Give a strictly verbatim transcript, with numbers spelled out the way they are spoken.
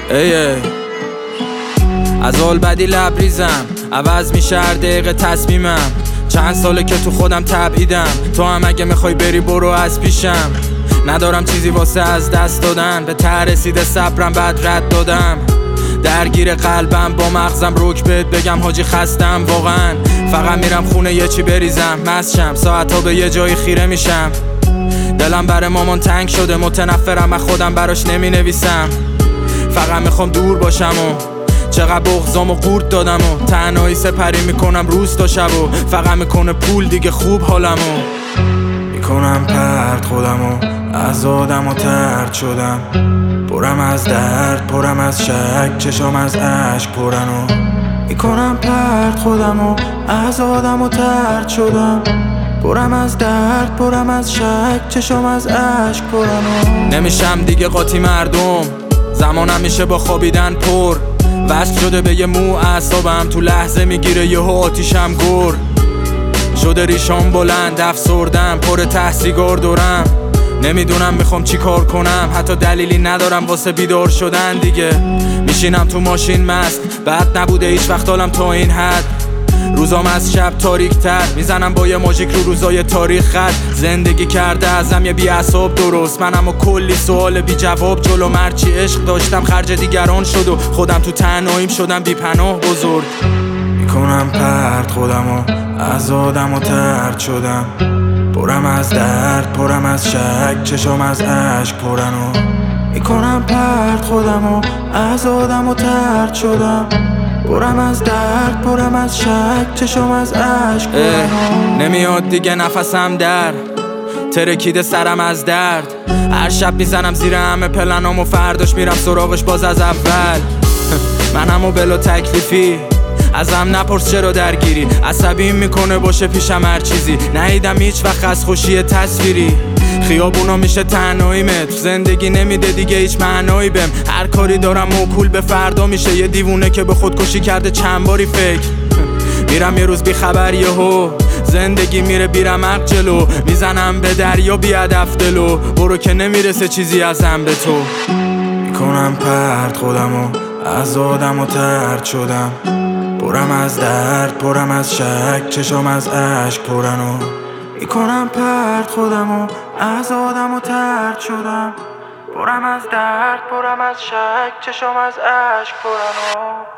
ای ای از اول بدی لبریزم، عوض میشه هر دقیقه تصمیمم. چند ساله که تو خودم تبعیدم، تو هم اگه میخوای بری برو از پیشم. ندارم چیزی واسه از دست دادن، به ته رسیده صبرم بعد رد دادم. درگیر قلبم با مغزم روک بهت بگم حاجی خستم واقعا. فقط میرم خونه یه چی بریزم مسشم، ساعتا به یه جایی خیره میشم. دلم برای مامان تنگ شده، متنفرم از خودم براش نمی نویسم. فقط میخوام دور باشم و چقدر بغضام و قورت دادم و تنهایی سپری میکنم روز تا شب و فقط میکنه پول دیگه خوب حالمو. میکنم پرد خودمو از آدم و ترد شدم، پرم از درد پرم از شک، چشام از عشق پرنو. میکنم پرد خودمو از آدم و ترد شدم، پرم از درد پرم از شک، چشام از عشق پرنو. نمیشم دیگه قاطی مردم، زمانم میشه با خوابیدن پر. وصل شده به یه مو اعصابم، تو لحظه میگیره یهو آتیشم گر. شده ریشام بلند افسردم، پر ته سیگار دورم. نمیدونم میخوام چی کار کنم، حتی دلیلی ندارم واسه بیدار شدن دیگه. میشینم تو ماشین مست، بعد نبوده هیچ وقت حالم تا این حد. روزام از شب تاریک تر، میزنم با یه ماژیک رو روزای تاریخ خط. زندگی کرده ازم یه بی اعصاب درست، منم و کلی سوال بی جواب جلو. مرچی عشق داشتم خرج دیگران شد و خودم تو تنهاییم شدم بی پناه بزرگ. میکنم پرد خودمو از آدم و ترد شدم، پرم از درد پرم از شک، چشام از عشق پرنو. میکنم پرد خودمو از آدم و ترد شدم، پرم از درد پرم از شک، چشام از عشق پرنو. نمیاد دیگه نفسم در ترکیده سرم از درد. هر شب میزنم زیر همه پلنام و فرداش میرم سراغش باز از اول. منم و بلا تکلیفی، ازم نپرس چرا درگیری. عصبیم میکنه باشه پیشم هر چیزی، ندیدم هیچ وقت از خوشی تصویری. خیابونا میشه تنهاییمه، تو زندگی نمیده دیگه هیچ معنایی بهم. هر کاری دارم موکول به فردا میشه، یه دیوونه که به خودکشی کرده چند باری فکر. میرم یه روز بی خبر یهو زندگی میره بیرمق جلو. میزنم به دریا بی هدف دلو، برو که نمیرسه چیزی ازم به تو. میکنم پرد خودمو از آدم و ترد شدم، پرم از درد پرم از شک، چشام از عشق پرنو. میکنم پرد خودمو از آدم و ترد شدم، پرم از درد پرم از شک، چشام از عشق پرنو.